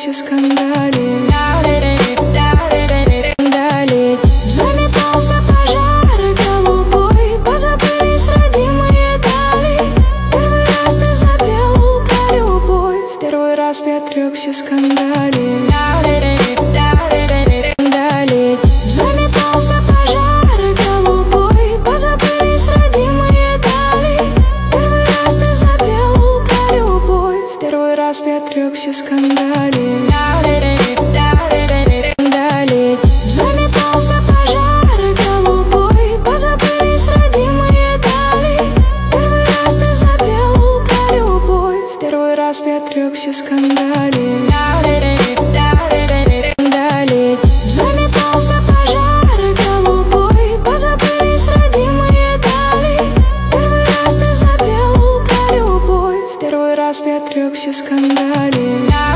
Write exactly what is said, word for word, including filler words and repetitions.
отрекся скандалить. Заметался пожар голубой, позабылись родимые дали. Первый раз ты запел про любовь, в первый раз ты отрекся скандалить. Заметался пожар голубой, позабылись родимые дали. Первый раз ты запел про любовь, в первый раз ты отрекся скандалить. Заметался пожар голубой, позабылись родимые дали. Первый раз ты запел про любовь, в первый раз ты отрекся скандалить. Заметался пожар голубой, позабылись родимые дали. Первый раз ты запел про любовь, в первый раз ты отрекся скандалить.